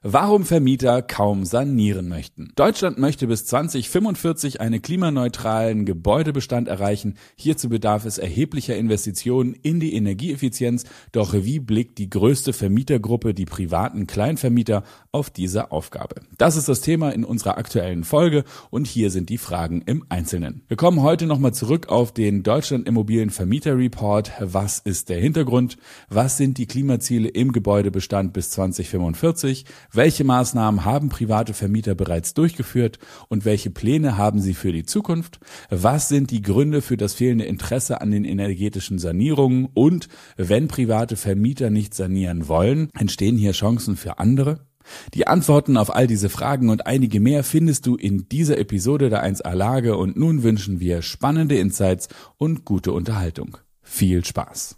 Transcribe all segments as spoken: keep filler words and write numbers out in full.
Warum Vermieter kaum sanieren möchten. Deutschland möchte bis zwanzig fünfundvierzig einen klimaneutralen Gebäudebestand erreichen. Hierzu bedarf es erheblicher Investitionen in die Energieeffizienz. Doch wie blickt die größte Vermietergruppe, die privaten Kleinvermieter, auf diese Aufgabe? Das ist das Thema in unserer aktuellen Folge und hier sind die Fragen im Einzelnen. Wir kommen heute nochmal zurück auf den Deutschland Immobilien Vermieter Report. Was ist der Hintergrund? Was sind die Klimaziele im Gebäudebestand bis zwanzig fünfundvierzig? Welche Maßnahmen haben private Vermieter bereits durchgeführt und welche Pläne haben sie für die Zukunft? Was sind die Gründe für das fehlende Interesse an den energetischen Sanierungen? Und wenn private Vermieter nicht sanieren wollen, entstehen hier Chancen für andere? Die Antworten auf all diese Fragen und einige mehr findest du in dieser Episode der eins A Lage und nun wünschen wir spannende Insights und gute Unterhaltung. Viel Spaß!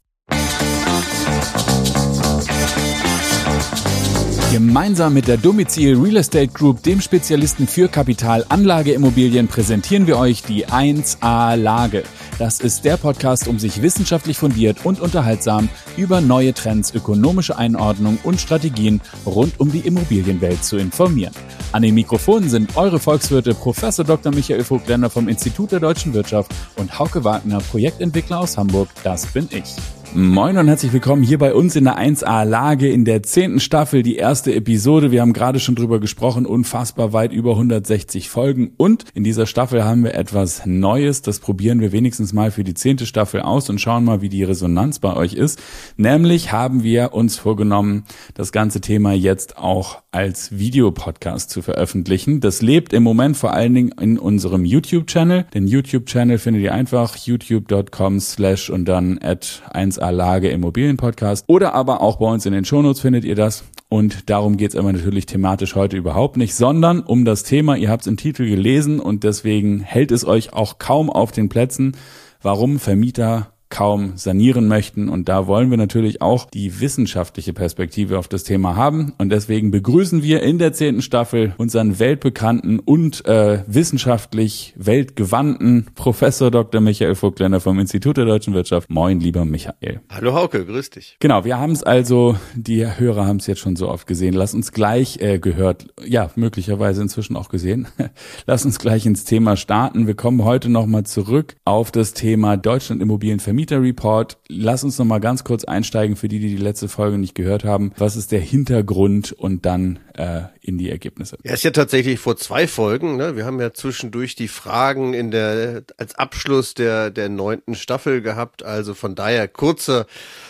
Gemeinsam mit der Domizil Real Estate Group, dem Spezialisten für Kapitalanlageimmobilien, präsentieren wir euch die eins A Lage. Das ist der Podcast, um sich wissenschaftlich fundiert und unterhaltsam über neue Trends, ökonomische Einordnung und Strategien rund um die Immobilienwelt zu informieren. An den Mikrofonen sind eure Volkswirte Professor Doktor Michael Vogtländer vom Institut der Deutschen Wirtschaft und Hauke Wagner, Projektentwickler aus Hamburg. Das bin ich. Moin und herzlich willkommen hier bei uns in der eins A Lage in der zehnten Staffel, die erste Episode. Wir haben gerade schon drüber gesprochen, unfassbar weit über hundertsechzig Folgen und in dieser Staffel haben wir etwas Neues. Das probieren wir wenigstens mal für die zehnte Staffel aus und schauen mal, wie die Resonanz bei euch ist. Nämlich haben wir uns vorgenommen, das ganze Thema jetzt auch als Videopodcast zu veröffentlichen. Das lebt im Moment vor allen Dingen in unserem YouTube-Channel. Den YouTube-Channel findet ihr einfach youtube dot com slash und dann at eins A Lage Immobilienpodcast oder aber auch bei uns in den Shownotes findet ihr das. Und darum geht's aber natürlich thematisch heute überhaupt nicht, sondern um das Thema, ihr habt es im Titel gelesen und deswegen hält es euch auch kaum auf den Plätzen, warum Vermieter kaum sanieren möchten. Und da wollen wir natürlich auch die wissenschaftliche Perspektive auf das Thema haben. Und deswegen begrüßen wir in der zehnten Staffel unseren weltbekannten und äh, wissenschaftlich weltgewandten Professor Doktor Michael Vogtländer vom Institut der Deutschen Wirtschaft. Moin, lieber Michael. Hallo Hauke, grüß dich. Genau, wir haben es also, die Hörer haben es jetzt schon so oft gesehen. Lass uns gleich äh, gehört, ja, möglicherweise inzwischen auch gesehen. Lass uns gleich ins Thema starten. Wir kommen heute nochmal zurück auf das Thema Deutschland Immobilien Vermieter Report. Lass uns noch mal ganz kurz einsteigen für die, die die letzte Folge nicht gehört haben. Was ist der Hintergrund und dann äh, in die Ergebnisse? Ja, ist ja tatsächlich vor zwei Folgen. Ne? Wir haben ja zwischendurch die Fragen in der als Abschluss der der neunten Staffel gehabt. Also von daher kurzer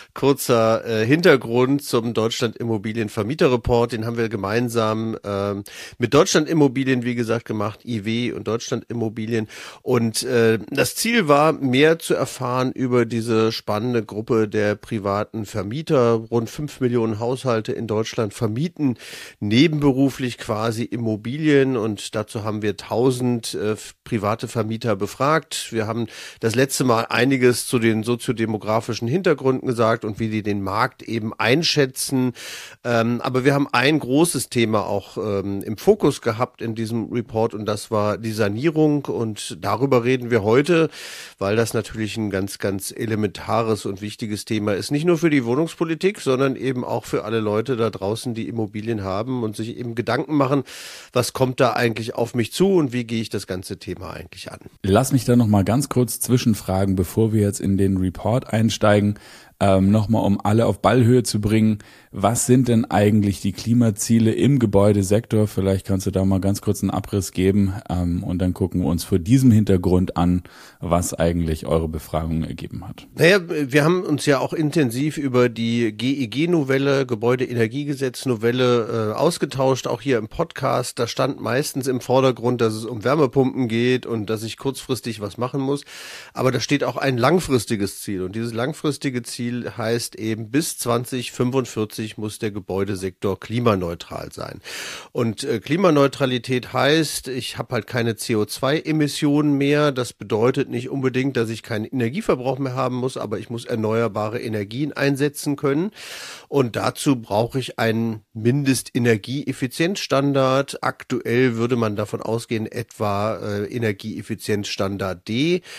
Kurzer äh, Hintergrund zum Deutschland Immobilien Vermieter Report, den haben wir gemeinsam ähm, mit Deutschland Immobilien, wie gesagt, gemacht, I W und Deutschland Immobilien. Und äh, das Ziel war, mehr zu erfahren über diese spannende Gruppe der privaten Vermieter. Rund fünf Millionen Haushalte in Deutschland vermieten nebenberuflich quasi Immobilien und dazu haben wir tausend äh, private Vermieter befragt. Wir haben das letzte Mal einiges zu den soziodemografischen Hintergründen gesagt und wie die den Markt eben einschätzen. Ähm, aber wir haben ein großes Thema auch ähm, im Fokus gehabt in diesem Report und das war die Sanierung und darüber reden wir heute, weil das natürlich ein ganz, ganz elementares und wichtiges Thema ist. Nicht nur für die Wohnungspolitik, sondern eben auch für alle Leute da draußen, die Immobilien haben und sich eben Gedanken machen, was kommt da eigentlich auf mich zu und wie gehe ich das ganze Thema eigentlich an. Lass mich da noch mal ganz kurz zwischenfragen, bevor wir jetzt in den Report einsteigen. Ähm, nochmal, um alle auf Ballhöhe zu bringen, was sind denn eigentlich die Klimaziele im Gebäudesektor? Vielleicht kannst du da mal ganz kurz einen Abriss geben ähm, und dann gucken wir uns vor diesem Hintergrund an, was eigentlich eure Befragung ergeben hat. Naja, wir haben uns ja auch intensiv über die G E G-Novelle, Gebäudeenergiegesetz-Novelle äh, ausgetauscht, auch hier im Podcast. Da stand meistens im Vordergrund, dass es um Wärmepumpen geht und dass ich kurzfristig was machen muss. Aber da steht auch ein langfristiges Ziel und dieses langfristige Ziel heißt eben, bis zwanzig fünfundvierzig muss der Gebäudesektor klimaneutral sein. Und äh, Klimaneutralität heißt, ich habe halt keine C O zwei Emissionen mehr. Das bedeutet nicht unbedingt, dass ich keinen Energieverbrauch mehr haben muss, aber ich muss erneuerbare Energien einsetzen können. Und dazu brauche ich einen Mindestenergieeffizienzstandard. Aktuell würde man davon ausgehen, etwa äh, Energieeffizienzstandard D.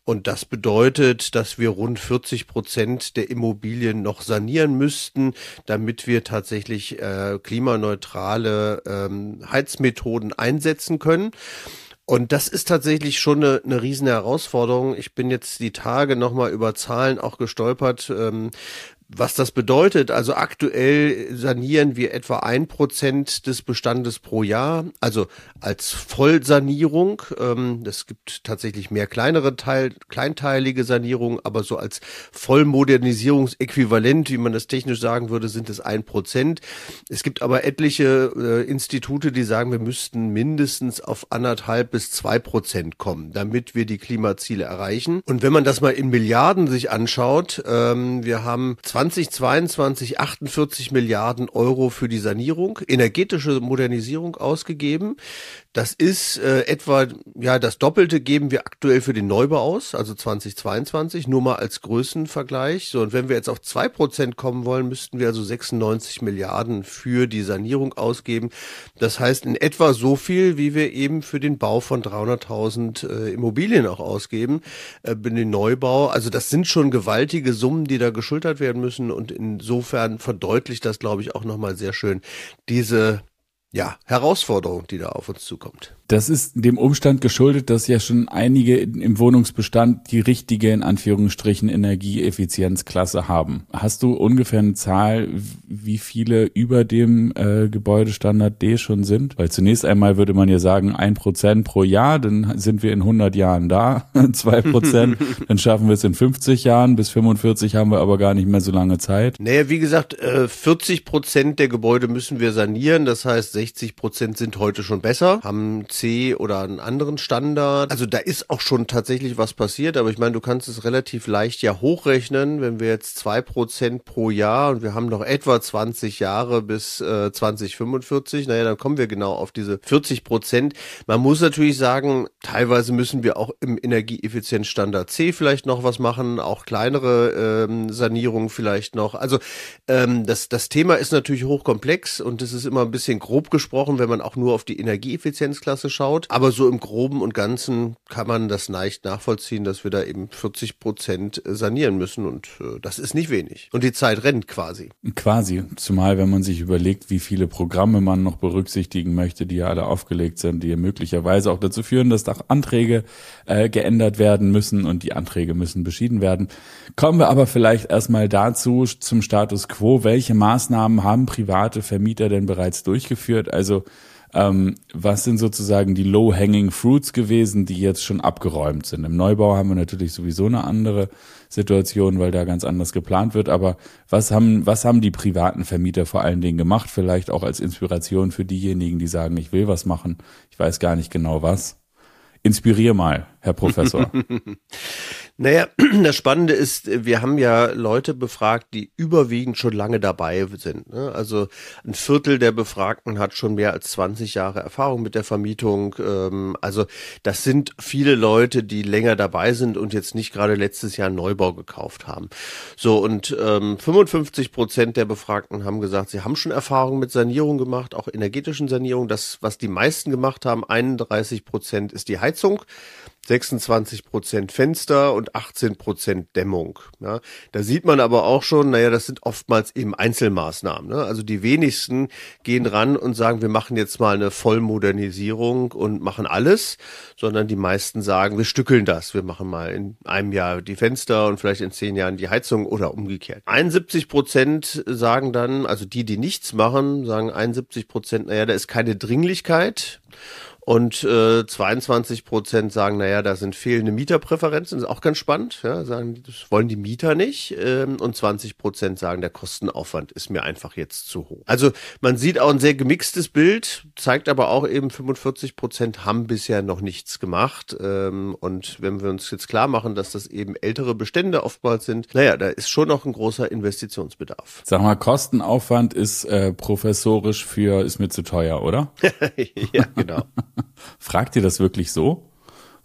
Und das bedeutet, dass wir rund vierzig Prozent der Immobilien noch sanieren müssten, damit wir tatsächlich äh, klimaneutrale ähm, Heizmethoden einsetzen können. Und das ist tatsächlich schon eine, eine riesen Herausforderung. Ich bin jetzt die Tage nochmal über Zahlen auch gestolpert, ähm, was das bedeutet. Also aktuell sanieren wir etwa ein Prozent des Bestandes pro Jahr, also als Vollsanierung. Es gibt tatsächlich mehr kleinere Teil, kleinteilige Sanierungen, aber so als Vollmodernisierungsäquivalent, wie man das technisch sagen würde, sind es ein Prozent. Es gibt aber etliche äh, Institute, die sagen, wir müssten mindestens auf anderthalb bis zwei Prozent kommen, damit wir die Klimaziele erreichen. Und wenn man das mal in Milliarden sich anschaut, ähm, wir haben zweitausendzweiundzwanzig achtundvierzig Milliarden Euro für die Sanierung, energetische Modernisierung ausgegeben. Das ist äh, etwa, ja, das Doppelte geben wir aktuell für den Neubau aus, also zweitausendzweiundzwanzig, nur mal als Größenvergleich. So, und wenn wir jetzt auf zwei Prozent kommen wollen, müssten wir also sechsundneunzig Milliarden für die Sanierung ausgeben. Das heißt in etwa so viel, wie wir eben für den Bau von dreihunderttausend äh, Immobilien auch ausgeben, äh, für den Neubau. Also das sind schon gewaltige Summen, die da geschultert werden müssen. Und insofern verdeutlicht das, glaube ich, auch nochmal sehr schön diese ja, Herausforderung, die da auf uns zukommt. Das ist dem Umstand geschuldet, dass ja schon einige im Wohnungsbestand die richtige, in Anführungsstrichen, Energieeffizienzklasse haben. Hast du ungefähr eine Zahl, wie viele über dem äh, Gebäudestandard D schon sind? Weil zunächst einmal würde man ja sagen, ein Prozent pro Jahr, dann sind wir in hundert Jahren da, zwei Prozent, dann schaffen wir es in fünfzig Jahren, bis fünfundvierzig haben wir aber gar nicht mehr so lange Zeit. Naja, wie gesagt, vierzig Prozent der Gebäude müssen wir sanieren, das heißt sechzig Prozent sind heute schon besser, haben C oder einen anderen Standard. Also da ist auch schon tatsächlich was passiert, aber ich meine, du kannst es relativ leicht ja hochrechnen, wenn wir jetzt zwei Prozent pro Jahr und wir haben noch etwa zwanzig Jahre bis äh, zwanzig fünfundvierzig, naja, dann kommen wir genau auf diese vierzig Prozent. Man muss natürlich sagen, teilweise müssen wir auch im Energieeffizienzstandard C vielleicht noch was machen, auch kleinere ähm, Sanierungen vielleicht noch. Also ähm, das, das Thema ist natürlich hochkomplex und es ist immer ein bisschen grob gesprochen, wenn man auch nur auf die Energieeffizienzklasse schaut. Aber so im Groben und Ganzen kann man das leicht nachvollziehen, dass wir da eben vierzig Prozent sanieren müssen und äh, das ist nicht wenig. Und die Zeit rennt quasi. Quasi, zumal wenn man sich überlegt, wie viele Programme man noch berücksichtigen möchte, die ja alle aufgelegt sind, die möglicherweise auch dazu führen, dass auch Anträge äh, geändert werden müssen und die Anträge müssen beschieden werden. Kommen wir aber vielleicht erstmal dazu, zum Status quo. Welche Maßnahmen haben private Vermieter denn bereits durchgeführt? Also ähm, was sind sozusagen die low-hanging fruits gewesen, die jetzt schon abgeräumt sind? Im Neubau haben wir natürlich sowieso eine andere Situation, weil da ganz anders geplant wird. Aber was haben, was haben die privaten Vermieter vor allen Dingen gemacht? Vielleicht auch als Inspiration für diejenigen, die sagen, ich will was machen, ich weiß gar nicht genau was. Inspirier mal, Herr Professor. Naja, das Spannende ist, wir haben ja Leute befragt, die überwiegend schon lange dabei sind. Also ein Viertel der Befragten hat schon mehr als zwanzig Jahre Erfahrung mit der Vermietung. Also das sind viele Leute, die länger dabei sind und jetzt nicht gerade letztes Jahr einen Neubau gekauft haben. So, und fünfundfünfzig Prozent der Befragten haben gesagt, sie haben schon Erfahrung mit Sanierung gemacht, auch energetischen Sanierung. Das, was die meisten gemacht haben, einunddreißig Prozent ist die Heizung, sechsundzwanzig Prozent Fenster und achtzehn Prozent Dämmung. Ja, da sieht man aber auch schon, naja, das sind oftmals eben Einzelmaßnahmen. Ne? Also die wenigsten gehen ran und sagen, wir machen jetzt mal eine Vollmodernisierung und machen alles, sondern die meisten sagen, wir stückeln das. Wir machen mal in einem Jahr die Fenster und vielleicht in zehn Jahren die Heizung oder umgekehrt. einundsiebzig Prozent sagen dann, also die, die nichts machen, sagen einundsiebzig Prozent, naja, da ist keine Dringlichkeit. Und äh, zweiundzwanzig Prozent sagen, naja, da sind fehlende Mieterpräferenzen, das ist auch ganz spannend, ja, sagen, das wollen die Mieter nicht. Ähm, und zwanzig Prozent sagen, der Kostenaufwand ist mir einfach jetzt zu hoch. Also man sieht auch ein sehr gemixtes Bild, zeigt aber auch eben, fünfundvierzig Prozent haben bisher noch nichts gemacht. Ähm, und wenn wir uns jetzt klar machen, dass das eben ältere Bestände oftmals sind, naja, da ist schon noch ein großer Investitionsbedarf. Sag mal, Kostenaufwand ist äh, professorisch für, ist mir zu teuer, oder? Ja, genau. Fragt ihr das wirklich so?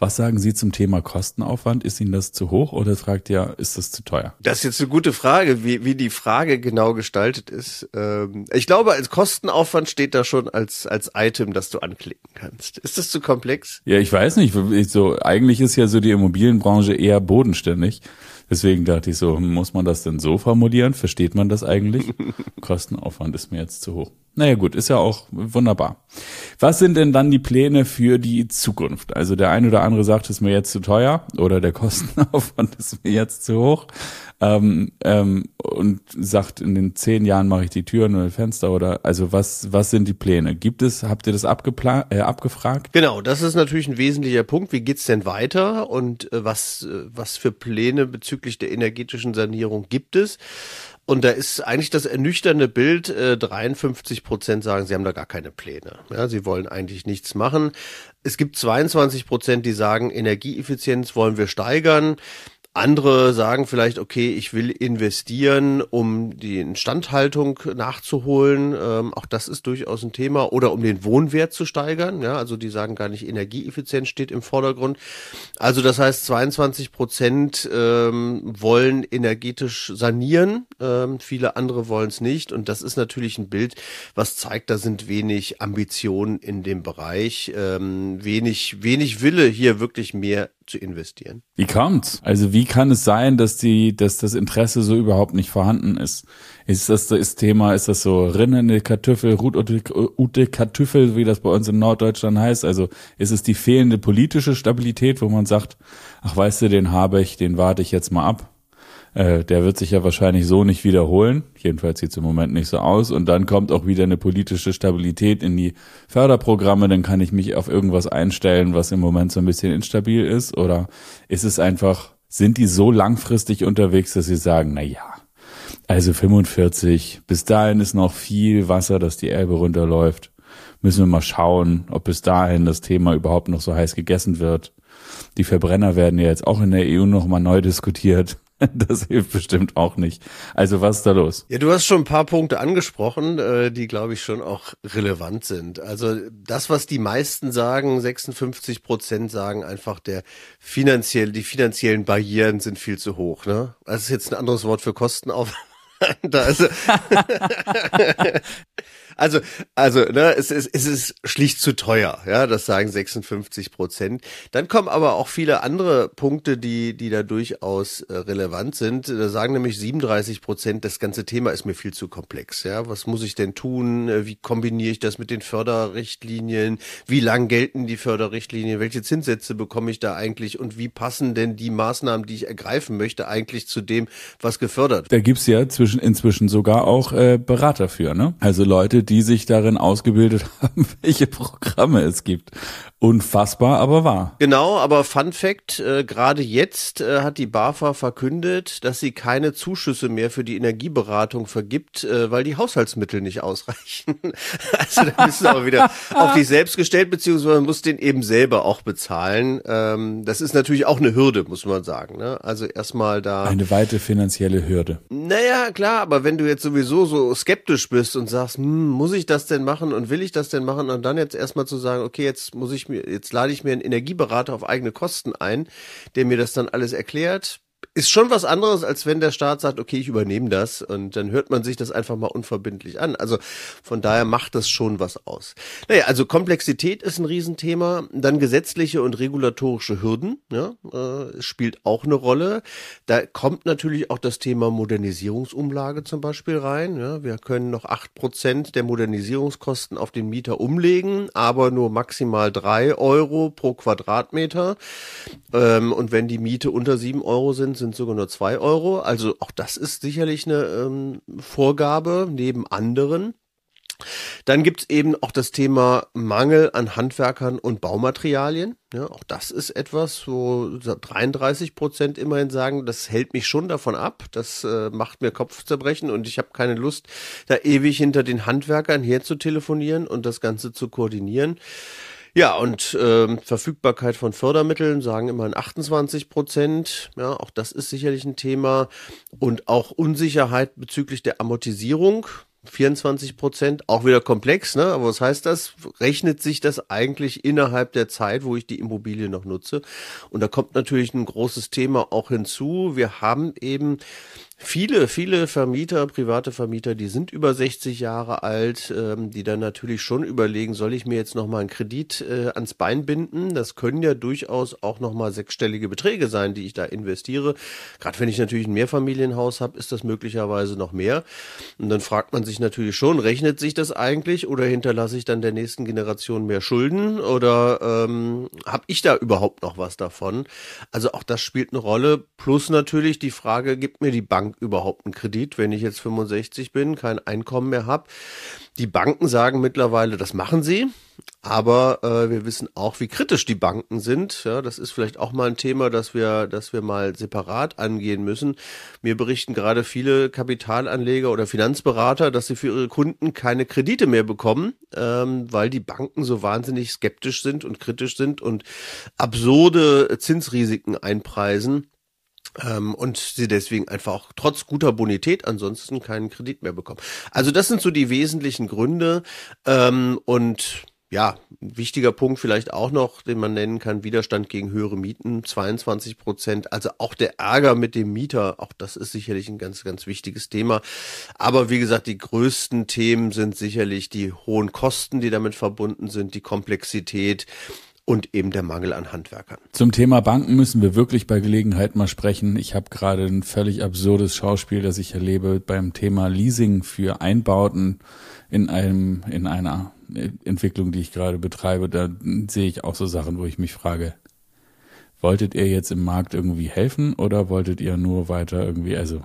Was sagen Sie zum Thema Kostenaufwand? Ist Ihnen das zu hoch oder fragt ihr, ist das zu teuer? Das ist jetzt eine gute Frage, wie, wie die Frage genau gestaltet ist. Ähm, ich glaube, als Kostenaufwand steht da schon als, als Item, das du anklicken kannst. Ist das zu komplex? Ja, ich weiß nicht. So, eigentlich ist ja so die Immobilienbranche eher bodenständig. Deswegen dachte ich so, muss man das denn so formulieren? Versteht man das eigentlich? Kostenaufwand ist mir jetzt zu hoch. Naja gut, ist ja auch wunderbar. Was sind denn dann die Pläne für die Zukunft? Also der eine oder andere sagt, es ist mir jetzt zu teuer oder der Kostenaufwand ist mir jetzt zu hoch ähm, ähm, und sagt, in den zehn Jahren mache ich die Türen oder Fenster oder also was was sind die Pläne? Gibt es, habt ihr das abgepla- äh, abgefragt? Genau, das ist natürlich ein wesentlicher Punkt. Wie geht's denn weiter und äh, was äh, was für Pläne bezüglich der energetischen Sanierung gibt es? Und da ist eigentlich das ernüchternde Bild, äh, dreiundfünfzig Prozent sagen, sie haben da gar keine Pläne. Ja, sie wollen eigentlich nichts machen. Es gibt zweiundzwanzig Prozent, die sagen, Energieeffizienz wollen wir steigern. Andere sagen vielleicht, okay, ich will investieren, um die Instandhaltung nachzuholen. Ähm, auch das ist durchaus ein Thema. Oder um den Wohnwert zu steigern. Ja, also die sagen gar nicht, Energieeffizienz steht im Vordergrund. Also das heißt, zweiundzwanzig Prozent ähm, wollen energetisch sanieren. Ähm, viele andere wollen es nicht. Und das ist natürlich ein Bild, was zeigt, da sind wenig Ambitionen in dem Bereich. Ähm, wenig, wenig Wille, hier wirklich mehr zu investieren. Wie kommt's? Also wie kann es sein, dass die, dass das Interesse so überhaupt nicht vorhanden ist? Ist das das Thema, ist das so rinnende Kartoffel, Ute Kartoffel, wie das bei uns in Norddeutschland heißt? Also ist es die fehlende politische Stabilität, wo man sagt, ach weißt du, den habe ich, den warte ich jetzt mal ab. Äh, der wird sich ja wahrscheinlich so nicht wiederholen. Jedenfalls sieht es im Moment nicht so aus. Und dann kommt auch wieder eine politische Stabilität in die Förderprogramme. Dann kann ich mich auf irgendwas einstellen, was im Moment so ein bisschen instabil ist. Oder ist es einfach, sind die so langfristig unterwegs, dass sie sagen, na ja, also fünfundvierzig, bis dahin ist noch viel Wasser, das die Elbe runterläuft. Müssen wir mal schauen, ob bis dahin das Thema überhaupt noch so heiß gegessen wird. Die Verbrenner werden ja jetzt auch in der E U noch mal neu diskutiert. Das hilft bestimmt auch nicht. Also was ist da los? Ja, du hast schon ein paar Punkte angesprochen, äh, die, glaube ich, schon auch relevant sind. Also das, was die meisten sagen, sechsundfünfzig Prozent sagen einfach, der finanziell, die finanziellen Barrieren sind viel zu hoch. Ne? Das ist jetzt ein anderes Wort für Kostenaufwand. Also, also, also, ne, es ist, es ist schlicht zu teuer, ja, das sagen sechsundfünfzig Prozent. Dann kommen aber auch viele andere Punkte, die, die da durchaus äh, relevant sind. Da sagen nämlich siebenunddreißig Prozent, das ganze Thema ist mir viel zu komplex, ja. Was muss ich denn tun? Wie kombiniere ich das mit den Förderrichtlinien? Wie lang gelten die Förderrichtlinien? Welche Zinssätze bekomme ich da eigentlich? Und wie passen denn die Maßnahmen, die ich ergreifen möchte, eigentlich zu dem, was gefördert wird? Da gibt's ja zwischen, inzwischen sogar auch äh, Berater für, ne? Also Leute, die sich darin ausgebildet haben, welche Programme es gibt. Unfassbar, aber wahr. Genau, aber Fun Fact, äh, gerade jetzt äh, hat die BAFA verkündet, dass sie keine Zuschüsse mehr für die Energieberatung vergibt, äh, weil die Haushaltsmittel nicht ausreichen. Also da bist du aber wieder auf dich selbst gestellt, beziehungsweise man muss den eben selber auch bezahlen. Ähm, das ist natürlich auch eine Hürde, muss man sagen. Ne? Also erstmal da... Eine weite finanzielle Hürde. Naja, klar, aber wenn du jetzt sowieso so skeptisch bist und sagst, hm, muss ich das denn machen und will ich das denn machen und dann jetzt erstmal zu sagen, okay, jetzt muss ich mir Jetzt lade ich mir einen Energieberater auf eigene Kosten ein, der mir das dann alles erklärt. Ist schon was anderes, als wenn der Staat sagt, okay, ich übernehme das und dann hört man sich das einfach mal unverbindlich an. Also von daher macht das schon was aus. Naja, also Komplexität ist ein Riesenthema. Dann gesetzliche und regulatorische Hürden, ja, äh, spielt auch eine Rolle. Da kommt natürlich auch das Thema Modernisierungsumlage zum Beispiel rein. Ja. Wir können noch acht Prozent der Modernisierungskosten auf den Mieter umlegen, aber nur maximal drei Euro pro Quadratmeter. Ähm, und wenn die Miete unter sieben Euro sind, sind sogar nur zwei Euro. Also auch das ist sicherlich eine ähm, Vorgabe neben anderen. Dann gibt's eben auch das Thema Mangel an Handwerkern und Baumaterialien. Ja, auch das ist etwas, wo dreiunddreißig Prozent immerhin sagen, das hält mich schon davon ab, das äh, macht mir Kopfzerbrechen und ich habe keine Lust, da ewig hinter den Handwerkern herzutelefonieren und das Ganze zu koordinieren. Ja, und ähm, Verfügbarkeit von Fördermitteln sagen immerhin achtundzwanzig Prozent. Ja, auch das ist sicherlich ein Thema. Und auch Unsicherheit bezüglich der Amortisierung. vierundzwanzig Prozent, auch wieder komplex, ne? Aber was heißt das? Rechnet sich das eigentlich innerhalb der Zeit, wo ich die Immobilie noch nutze? Und da kommt natürlich ein großes Thema auch hinzu. Wir haben eben Viele, viele Vermieter, private Vermieter, die sind über sechzig Jahre alt, ähm, die dann natürlich schon überlegen, soll ich mir jetzt nochmal einen Kredit äh, ans Bein binden? Das können ja durchaus auch nochmal sechsstellige Beträge sein, die ich da investiere. Gerade wenn ich natürlich ein Mehrfamilienhaus habe, ist das möglicherweise noch mehr. Und dann fragt man sich natürlich schon, rechnet sich das eigentlich oder hinterlasse ich dann der nächsten Generation mehr Schulden oder ähm, habe ich da überhaupt noch was davon? Also auch das spielt eine Rolle. Plus natürlich die Frage, gibt mir die Bank überhaupt einen Kredit, wenn ich jetzt fünfundsechzig bin, kein Einkommen mehr habe. Die Banken sagen mittlerweile, das machen sie, aber äh, wir wissen auch, wie kritisch die Banken sind. Ja, das ist vielleicht auch mal ein Thema, das wir, das wir mal separat angehen müssen. Mir berichten gerade viele Kapitalanleger oder Finanzberater, dass sie für ihre Kunden keine Kredite mehr bekommen, ähm, weil die Banken so wahnsinnig skeptisch sind und kritisch sind und absurde Zinsrisiken einpreisen. Ähm, und sie deswegen einfach auch trotz guter Bonität ansonsten keinen Kredit mehr bekommen. Also das sind so die wesentlichen Gründe. Ähm, und ja, ein wichtiger Punkt vielleicht auch noch, den man nennen kann, Widerstand gegen höhere Mieten, zweiundzwanzig Prozent. Also auch der Ärger mit dem Mieter, auch das ist sicherlich ein ganz, ganz wichtiges Thema. Aber wie gesagt, die größten Themen sind sicherlich die hohen Kosten, die damit verbunden sind, die Komplexität und eben der Mangel an Handwerkern. Zum Thema Banken müssen wir wirklich bei Gelegenheit mal sprechen. Ich habe gerade ein völlig absurdes Schauspiel, das ich erlebe beim Thema Leasing für Einbauten in einem in einer Entwicklung, die ich gerade betreibe. Da sehe ich auch so Sachen, wo ich mich frage, wolltet ihr jetzt im Markt irgendwie helfen oder wolltet ihr nur weiter irgendwie, also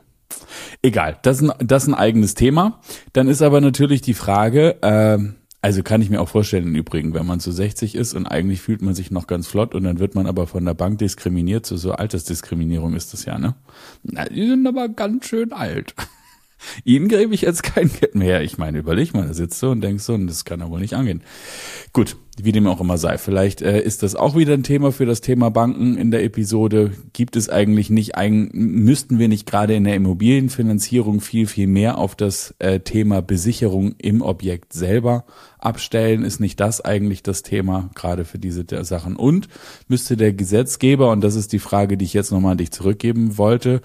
egal, das ist ein, das ist ein eigenes Thema. Dann ist aber natürlich die Frage, äh, also kann ich mir auch vorstellen im Übrigen, wenn man so sechzig ist und eigentlich fühlt man sich noch ganz flott und dann wird man aber von der Bank diskriminiert, so, so Altersdiskriminierung ist das ja, ne? Na, die sind aber ganz schön alt. Ihnen gebe ich jetzt kein Geld mehr. Ich meine, überleg mal, da sitzt du und denkst so, das kann ja wohl nicht angehen. Gut, wie dem auch immer sei. Vielleicht äh, ist das auch wieder ein Thema für das Thema Banken in der Episode. Gibt es eigentlich nicht, ein, müssten wir nicht gerade in der Immobilienfinanzierung viel, viel mehr auf das äh, Thema Besicherung im Objekt selber abstellen? Ist nicht das eigentlich das Thema, gerade für diese der Sachen? Und müsste der Gesetzgeber, und das ist die Frage, die ich jetzt nochmal an dich zurückgeben wollte,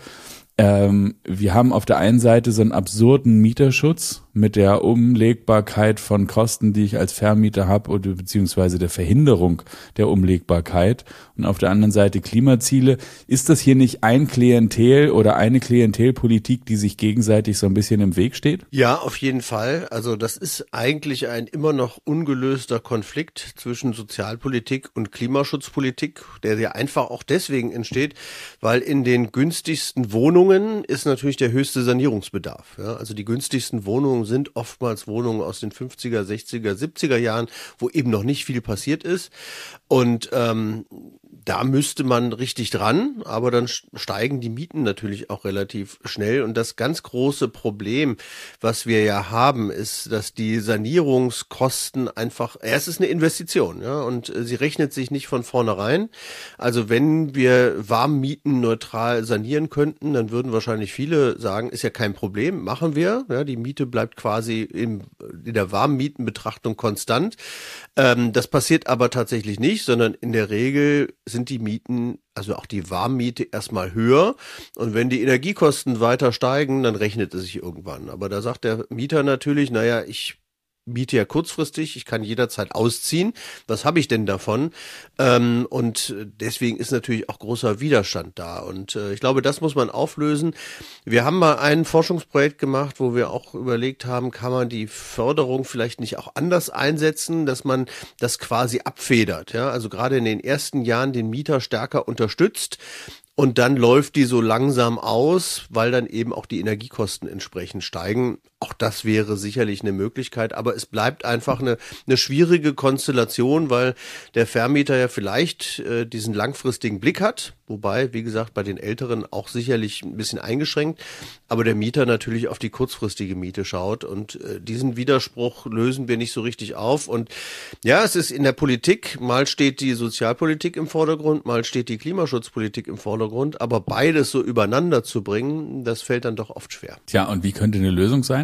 Ähm, wir haben auf der einen Seite so einen absurden Mieterschutz mit der Umlegbarkeit von Kosten, die ich als Vermieter habe, oder beziehungsweise der Verhinderung der Umlegbarkeit. Und auf der anderen Seite Klimaziele. Ist das hier nicht ein Klientel oder eine Klientelpolitik, die sich gegenseitig so ein bisschen im Weg steht? Ja, auf jeden Fall. Also das ist eigentlich ein immer noch ungelöster Konflikt zwischen Sozialpolitik und Klimaschutzpolitik, der ja einfach auch deswegen entsteht, weil in den günstigsten Wohnungen ist natürlich der höchste Sanierungsbedarf. Ja, also die günstigsten Wohnungen sind oftmals Wohnungen aus den fünfziger, sechziger, siebziger Jahren, wo eben noch nicht viel passiert ist. Und ähm, da müsste man richtig dran, aber dann steigen die Mieten natürlich auch relativ schnell. Und das ganz große Problem, was wir ja haben, ist, dass die Sanierungskosten einfach, ja, es ist eine Investition, ja, und sie rechnet sich nicht von vornherein. Also wenn wir Warmmieten neutral sanieren könnten, dann würden wahrscheinlich viele sagen, ist ja kein Problem, machen wir. Ja, die Miete bleibt quasi im, in der Warmmietenbetrachtung konstant. Ähm, das passiert aber tatsächlich nicht, sondern in der Regel sind die Mieten, also auch die Warmmiete, erstmal höher. Und wenn die Energiekosten weiter steigen, dann rechnet es sich irgendwann. Aber da sagt der Mieter natürlich, naja, ich miete ja kurzfristig, ich kann jederzeit ausziehen. Was habe ich denn davon? Ähm, und deswegen ist natürlich auch großer Widerstand da. Und äh, ich glaube, das muss man auflösen. Wir haben mal ein Forschungsprojekt gemacht, wo wir auch überlegt haben, kann man die Förderung vielleicht nicht auch anders einsetzen, dass man das quasi abfedert. Ja, also gerade in den ersten Jahren den Mieter stärker unterstützt. Und dann läuft die so langsam aus, weil dann eben auch die Energiekosten entsprechend steigen. Auch das wäre sicherlich eine Möglichkeit, aber es bleibt einfach eine, eine schwierige Konstellation, weil der Vermieter ja vielleicht äh, diesen langfristigen Blick hat, wobei, wie gesagt, bei den Älteren auch sicherlich ein bisschen eingeschränkt, aber der Mieter natürlich auf die kurzfristige Miete schaut und äh, diesen Widerspruch lösen wir nicht so richtig auf. Und ja, es ist in der Politik, mal steht die Sozialpolitik im Vordergrund, mal steht die Klimaschutzpolitik im Vordergrund, aber beides so übereinander zu bringen, das fällt dann doch oft schwer. Tja, und wie könnte eine Lösung sein?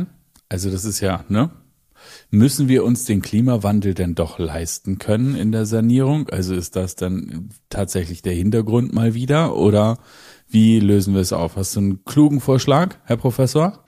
Also das ist ja, ne? Müssen wir uns den Klimawandel denn doch leisten können in der Sanierung? Also ist das dann tatsächlich der Hintergrund mal wieder oder wie lösen wir es auf? Hast du einen klugen Vorschlag, Herr Professor?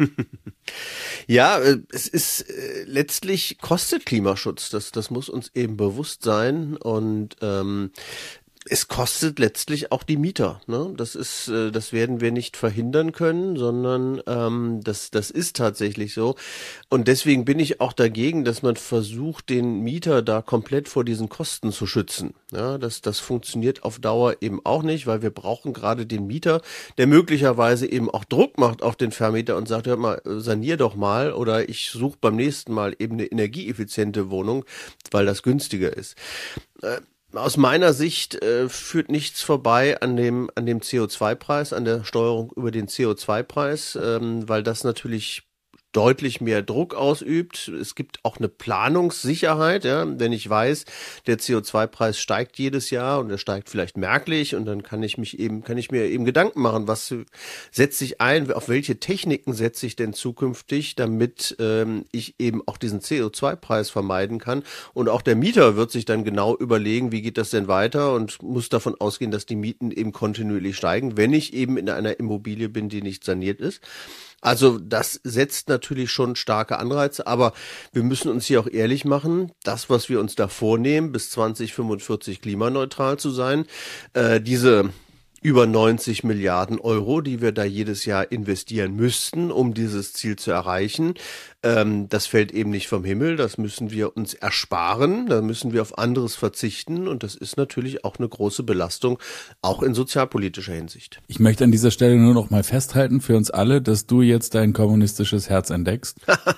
Ja, es ist äh, letztlich kostet Klimaschutz. Das, das muss uns eben bewusst sein und ähm, es kostet letztlich auch die Mieter, ne? Das ist, äh, das werden wir nicht verhindern können, sondern ähm, das, das ist tatsächlich so. Und deswegen bin ich auch dagegen, dass man versucht, den Mieter da komplett vor diesen Kosten zu schützen. Ja, das, das funktioniert auf Dauer eben auch nicht, weil wir brauchen gerade den Mieter, der möglicherweise eben auch Druck macht auf den Vermieter und sagt, hör mal, sanier doch mal oder ich suche beim nächsten Mal eben eine energieeffiziente Wohnung, weil das günstiger ist. Äh, Aus meiner Sicht äh, führt nichts vorbei an dem an dem C O zwei Preis, an der Steuerung über den C O zwei Preis, ähm, weil das natürlich deutlich mehr Druck ausübt. Es gibt auch eine Planungssicherheit, ja, wenn ich weiß, der C O zwei Preis steigt jedes Jahr und er steigt vielleicht merklich und dann kann ich mich eben, kann ich mir eben Gedanken machen, was setze ich ein, auf welche Techniken setze ich denn zukünftig, damit ähm, ich eben auch diesen C O zwei Preis vermeiden kann. Und auch der Mieter wird sich dann genau überlegen, wie geht das denn weiter und muss davon ausgehen, dass die Mieten eben kontinuierlich steigen, wenn ich eben in einer Immobilie bin, die nicht saniert ist. Also das setzt natürlich schon starke Anreize, aber wir müssen uns hier auch ehrlich machen, das, was wir uns da vornehmen, bis zwanzig fünfundvierzig klimaneutral zu sein, äh, diese über neunzig Milliarden Euro, die wir da jedes Jahr investieren müssten, um dieses Ziel zu erreichen. Ähm, das fällt eben nicht vom Himmel, das müssen wir uns ersparen, da müssen wir auf anderes verzichten und das ist natürlich auch eine große Belastung, auch in sozialpolitischer Hinsicht. Ich möchte an dieser Stelle nur noch mal festhalten für uns alle, dass du jetzt dein kommunistisches Herz entdeckst.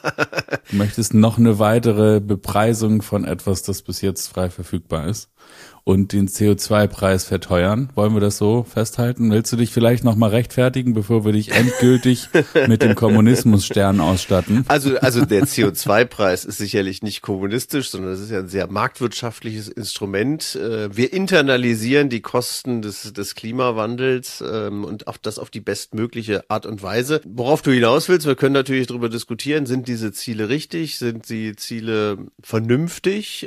Du möchtest noch eine weitere Bepreisung von etwas, das bis jetzt frei verfügbar ist. Und den C O zwei Preis verteuern. Wollen wir das so festhalten? Willst du dich vielleicht noch mal rechtfertigen, bevor wir dich endgültig mit dem Kommunismusstern ausstatten? Also, also der C O zwei Preis ist sicherlich nicht kommunistisch, sondern es ist ja ein sehr marktwirtschaftliches Instrument. Wir internalisieren die Kosten des, des Klimawandels und auch das auf die bestmögliche Art und Weise. Worauf du hinaus willst, wir können natürlich darüber diskutieren, sind diese Ziele richtig, sind die Ziele vernünftig?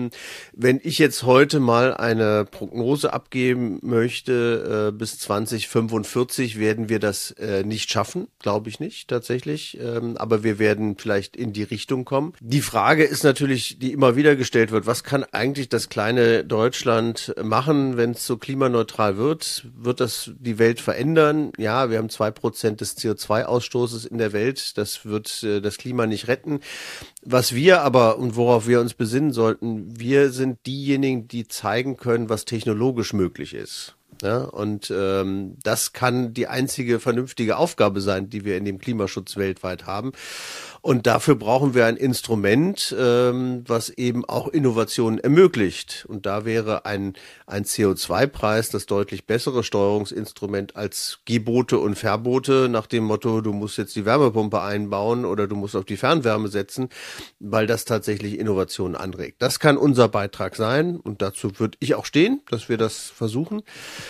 Wenn ich jetzt heute mal eine Prognose abgeben möchte, äh, bis zwanzig fünfundvierzig werden wir das äh, nicht schaffen, glaube ich nicht tatsächlich, ähm, aber wir werden vielleicht in die Richtung kommen. Die Frage ist natürlich, die immer wieder gestellt wird, was kann eigentlich das kleine Deutschland machen, wenn es so klimaneutral wird? Wird das die Welt verändern? Ja, wir haben zwei Prozent des C O zwei Ausstoßes in der Welt, das wird äh, das Klima nicht retten. Was wir aber und worauf wir uns besinnen sollten, wir sind diejenigen, die zeigen können, was technologisch möglich ist. Ja, und ähm, das kann die einzige vernünftige Aufgabe sein, die wir in dem Klimaschutz weltweit haben. Und dafür brauchen wir ein Instrument, ähm, was eben auch Innovationen ermöglicht. Und da wäre ein, ein C O zwei Preis das deutlich bessere Steuerungsinstrument als Gebote und Verbote nach dem Motto, du musst jetzt die Wärmepumpe einbauen oder du musst auf die Fernwärme setzen, weil das tatsächlich Innovationen anregt. Das kann unser Beitrag sein und dazu würde ich auch stehen, dass wir das versuchen.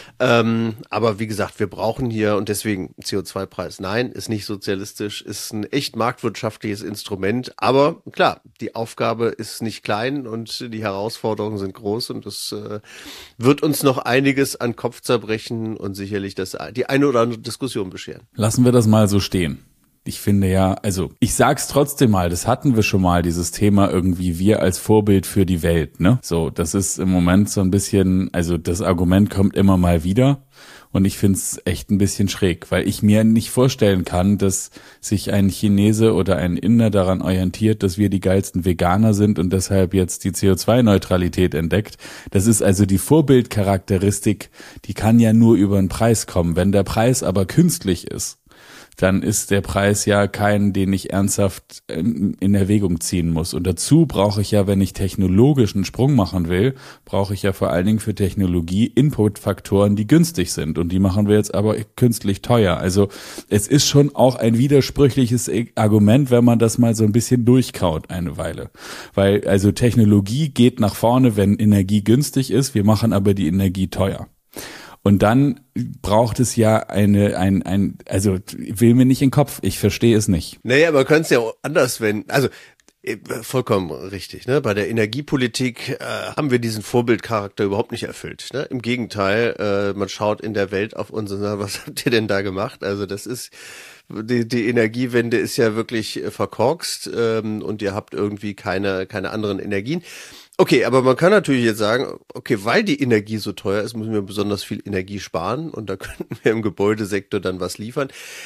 Ähm, aber wie gesagt, wir brauchen hier und deswegen C O zwei Preis, nein, ist nicht sozialistisch, ist ein echt marktwirtschaftliches Instrument, aber klar, die Aufgabe ist nicht klein und die Herausforderungen sind groß und es äh, wird uns noch einiges an Kopfzerbrechen und sicherlich das, die eine oder andere Diskussion bescheren. Lassen wir das mal so stehen. Ich finde ja, also ich sag's trotzdem mal, das hatten wir schon mal, dieses Thema irgendwie wir als Vorbild für die Welt, ne? So, das ist im Moment so ein bisschen, also das Argument kommt immer mal wieder und ich find's echt ein bisschen schräg, weil ich mir nicht vorstellen kann, dass sich ein Chinese oder ein Inder daran orientiert, dass wir die geilsten Veganer sind und deshalb jetzt die C O zwei Neutralität entdeckt. Das ist also die Vorbildcharakteristik, die kann ja nur über den Preis kommen. Wenn der Preis aber künstlich ist, dann ist der Preis ja kein, den ich ernsthaft in Erwägung ziehen muss. Und dazu brauche ich ja, wenn ich technologischen Sprung machen will, brauche ich ja vor allen Dingen für Technologie Inputfaktoren, die günstig sind. Und die machen wir jetzt aber künstlich teuer. Also es ist schon auch ein widersprüchliches Argument, wenn man das mal so ein bisschen durchkaut eine Weile. Weil also Technologie geht nach vorne, wenn Energie günstig ist. Wir machen aber die Energie teuer. Und dann braucht es ja eine, ein, ein, also will mir nicht in den Kopf, ich verstehe es nicht. Naja, aber können es ja auch anders wenden. Also vollkommen richtig. Ne? Bei der Energiepolitik äh, haben wir diesen Vorbildcharakter überhaupt nicht erfüllt. Ne? Im Gegenteil, äh, man schaut in der Welt auf uns und sagt, was habt ihr denn da gemacht? Also das ist, die, die Energiewende ist ja wirklich verkorkst ähm, und ihr habt irgendwie keine, keine anderen Energien. Okay, aber man kann natürlich jetzt sagen, okay, weil die Energie so teuer ist, müssen wir besonders viel Energie sparen und da könnten wir im Gebäudesektor dann was liefern.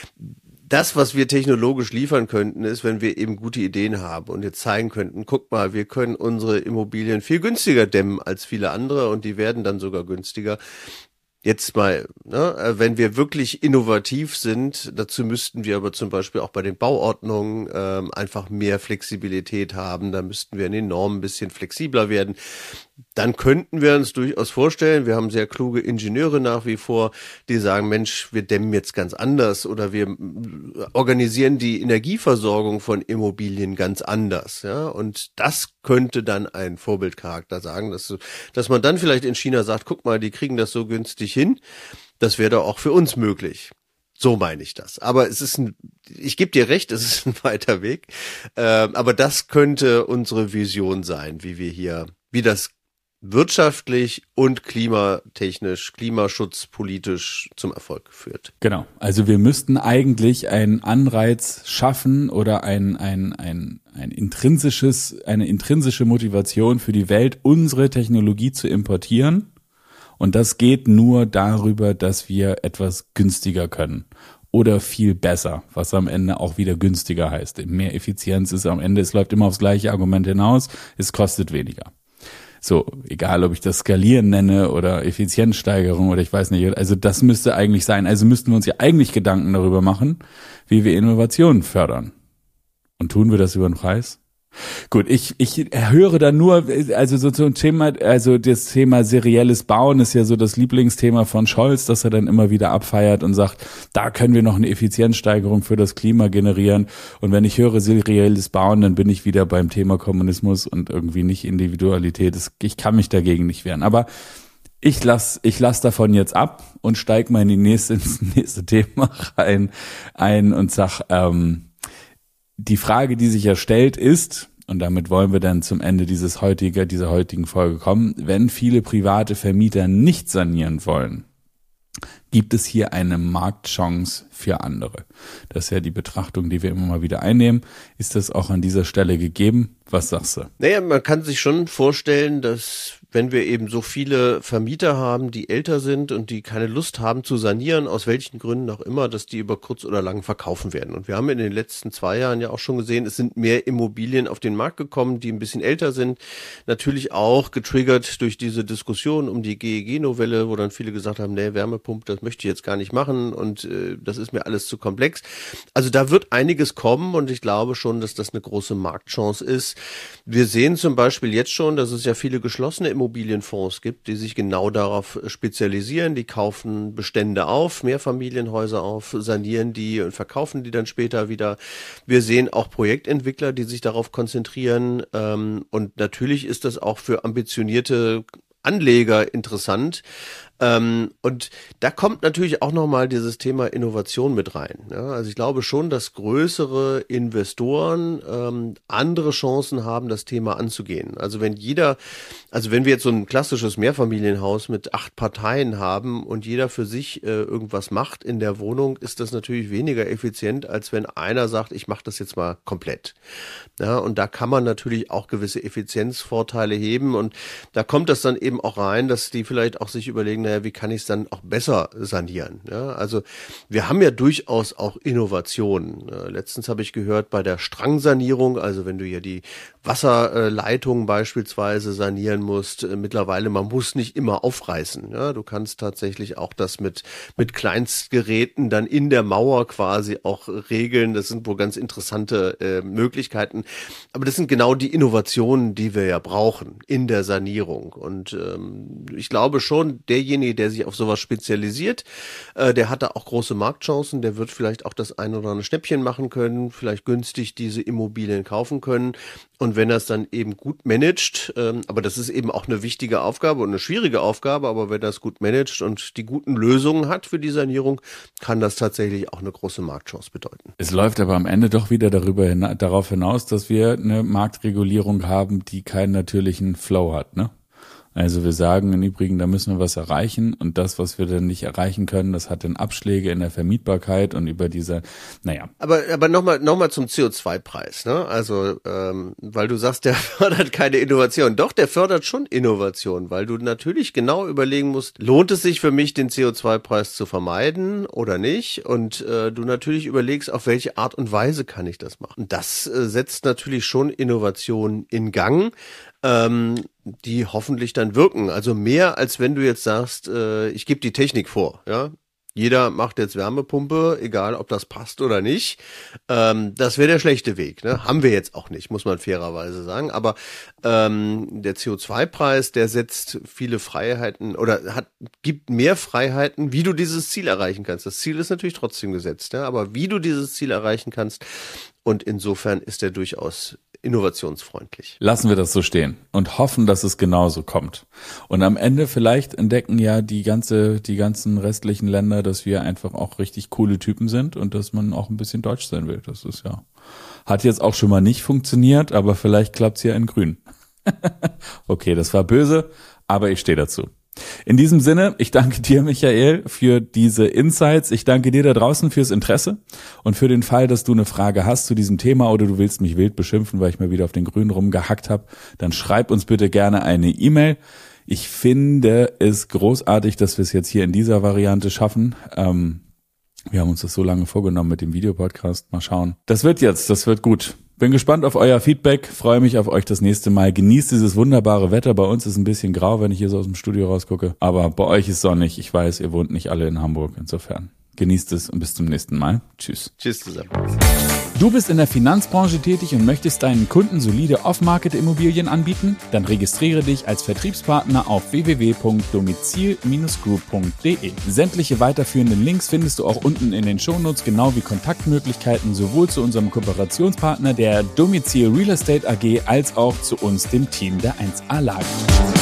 Das, was wir technologisch liefern könnten, ist, wenn wir eben gute Ideen haben und jetzt zeigen könnten, guck mal, wir können unsere Immobilien viel günstiger dämmen als viele andere und die werden dann sogar günstiger. Jetzt mal, ne, wenn wir wirklich innovativ sind, dazu müssten wir aber zum Beispiel auch bei den Bauordnungen ähm, einfach mehr Flexibilität haben, da müssten wir in den Normen ein bisschen flexibler werden. Dann könnten wir uns durchaus vorstellen, wir haben sehr kluge Ingenieure nach wie vor, die sagen, Mensch, wir dämmen jetzt ganz anders oder wir organisieren die Energieversorgung von Immobilien ganz anders. Ja? Und das könnte dann ein Vorbildcharakter sagen, dass, dass man dann vielleicht in China sagt, guck mal, die kriegen das so günstig hin, das wäre doch auch für uns möglich. So meine ich das. Aber es ist ein, ich gebe dir recht, es ist ein weiter Weg. Äh, aber das könnte unsere Vision sein, wie wir hier, wie das wirtschaftlich und klimatechnisch, klimaschutzpolitisch zum Erfolg führt. Genau. Also wir müssten eigentlich einen Anreiz schaffen oder ein, ein, ein, ein intrinsisches, eine intrinsische Motivation für die Welt, unsere Technologie zu importieren. Und das geht nur darüber, dass wir etwas günstiger können. Oder viel besser, was am Ende auch wieder günstiger heißt. Mehr Effizienz ist am Ende, es läuft immer aufs gleiche Argument hinaus, es kostet weniger. So, egal ob ich das Skalieren nenne oder Effizienzsteigerung oder ich weiß nicht, also das müsste eigentlich sein. Also müssten wir uns ja eigentlich Gedanken darüber machen, wie wir Innovationen fördern. Und tun wir das über den Preis? Gut, ich ich höre da nur, also so zum Thema, also das Thema serielles Bauen ist ja so das Lieblingsthema von Scholz, dass er dann immer wieder abfeiert und sagt, da können wir noch eine Effizienzsteigerung für das Klima generieren. Und wenn ich höre serielles Bauen, dann bin ich wieder beim Thema Kommunismus und irgendwie nicht Individualität. Ich kann mich dagegen nicht wehren. Aber ich lass ich lass davon jetzt ab und steig mal in die nächste, ins nächste Thema rein ein und sag, ähm, die Frage, die sich ja stellt, ist, und damit wollen wir dann zum Ende dieses heutige, dieser heutigen Folge kommen, wenn viele private Vermieter nicht sanieren wollen, gibt es hier eine Marktchance für andere? Das ist ja die Betrachtung, die wir immer mal wieder einnehmen. Ist das auch an dieser Stelle gegeben? Was sagst du? Naja, man kann sich schon vorstellen, dass wenn wir eben so viele Vermieter haben, die älter sind und die keine Lust haben zu sanieren, aus welchen Gründen auch immer, dass die über kurz oder lang verkaufen werden. Und wir haben in den letzten zwei Jahren ja auch schon gesehen, es sind mehr Immobilien auf den Markt gekommen, die ein bisschen älter sind. Natürlich auch getriggert durch diese Diskussion um die G E G-Novelle, wo dann viele gesagt haben, nee, Wärmepumpe, das möchte ich jetzt gar nicht machen und äh, das ist mir alles zu komplex. Also da wird einiges kommen und ich glaube schon, dass das eine große Marktchance ist. Wir sehen zum Beispiel jetzt schon, dass es ja viele geschlossene Immobilienfonds gibt, die sich genau darauf spezialisieren. Die kaufen Bestände auf, Mehrfamilienhäuser auf, sanieren die und verkaufen die dann später wieder. Wir sehen auch Projektentwickler, die sich darauf konzentrieren. Und natürlich ist das auch für ambitionierte Anleger interessant. Ähm, und da kommt natürlich auch nochmal dieses Thema Innovation mit rein. Ja? Also ich glaube schon, dass größere Investoren ähm, andere Chancen haben, das Thema anzugehen. Also wenn jeder, also wenn wir jetzt so ein klassisches Mehrfamilienhaus mit acht Parteien haben und jeder für sich äh, irgendwas macht in der Wohnung, ist das natürlich weniger effizient, als wenn einer sagt, ich mache das jetzt mal komplett. Ja, und da kann man natürlich auch gewisse Effizienzvorteile heben und da kommt das dann eben auch rein, dass die vielleicht auch sich überlegen, naja, wie kann ich es dann auch besser sanieren? Ja, also wir haben ja durchaus auch Innovationen. Letztens habe ich gehört, bei der Strangsanierung, also wenn du ja die Wasserleitungen beispielsweise sanieren musst, mittlerweile, man muss nicht immer aufreißen. Ja, du kannst tatsächlich auch das mit mit Kleinstgeräten dann in der Mauer quasi auch regeln. Das sind wohl ganz interessante äh, Möglichkeiten. Aber das sind genau die Innovationen, die wir ja brauchen in der Sanierung. Und ähm, ich glaube schon, derjenige, derjenige, der sich auf sowas spezialisiert, äh, der hat da auch große Marktchancen, der wird vielleicht auch das ein oder andere Schnäppchen machen können, vielleicht günstig diese Immobilien kaufen können. Und wenn er es dann eben gut managt, ähm, aber das ist eben auch eine wichtige Aufgabe und eine schwierige Aufgabe, aber wenn er es gut managt und die guten Lösungen hat für die Sanierung, kann das tatsächlich auch eine große Marktchance bedeuten. Es läuft aber am Ende doch wieder darüber hina- darauf hinaus, dass wir eine Marktregulierung haben, die keinen natürlichen Flow hat, ne? Also wir sagen im Übrigen, da müssen wir was erreichen und das, was wir dann nicht erreichen können, das hat dann Abschläge in der Vermietbarkeit und über diese, naja. Aber aber nochmal noch mal zum C O zwei Preis, ne? Also ähm, weil du sagst, der fördert keine Innovation. Doch, der fördert schon Innovation, weil du natürlich genau überlegen musst, lohnt es sich für mich, den C O zwei Preis zu vermeiden oder nicht? Und äh, du natürlich überlegst, auf welche Art und Weise kann ich das machen. Und das äh, setzt natürlich schon Innovation in Gang, ähm, die hoffentlich dann wirken. Also mehr, als wenn du jetzt sagst, äh, ich gebe die Technik vor, ja. Jeder macht jetzt Wärmepumpe, egal ob das passt oder nicht. Ähm, das wäre der schlechte Weg, ne? Haben wir jetzt auch nicht, muss man fairerweise sagen. Aber ähm, der C O zwei Preis, der setzt viele Freiheiten oder hat gibt mehr Freiheiten, wie du dieses Ziel erreichen kannst. Das Ziel ist natürlich trotzdem gesetzt, ja? Aber wie du dieses Ziel erreichen kannst. Und insofern ist er durchaus innovationsfreundlich. Lassen wir das so stehen und hoffen, dass es genauso kommt. Und am Ende vielleicht entdecken ja die ganze, die ganzen restlichen Länder, dass wir einfach auch richtig coole Typen sind und dass man auch ein bisschen deutsch sein will. Das ist ja, hat jetzt auch schon mal nicht funktioniert, aber vielleicht klappt's ja in grün. Okay, das war böse, aber ich stehe dazu. In diesem Sinne, ich danke dir, Michael, für diese Insights. Ich danke dir da draußen fürs Interesse und für den Fall, dass du eine Frage hast zu diesem Thema oder du willst mich wild beschimpfen, weil ich mal wieder auf den Grün rumgehackt habe, dann schreib uns bitte gerne eine E-Mail. Ich finde es großartig, dass wir es jetzt hier in dieser Variante schaffen. Ähm, wir haben uns das so lange vorgenommen mit dem Videopodcast. Mal schauen. Das wird jetzt, das wird gut. Bin gespannt auf euer Feedback, freue mich auf euch das nächste Mal. Genießt dieses wunderbare Wetter. Bei uns ist ein bisschen grau, wenn ich hier so aus dem Studio rausgucke. Aber bei euch ist sonnig. Ich weiß, ihr wohnt nicht alle in Hamburg. Insofern genießt es und bis zum nächsten Mal. Tschüss. Tschüss zusammen. Du bist in der Finanzbranche tätig und möchtest deinen Kunden solide Off-Market-Immobilien anbieten? Dann registriere dich als Vertriebspartner auf w w w punkt domizil Bindestrich group punkt d e. Sämtliche weiterführenden Links findest du auch unten in den Shownotes, genau wie Kontaktmöglichkeiten sowohl zu unserem Kooperationspartner der Domizil Real Estate A G als auch zu uns, dem Team der eins A Lage.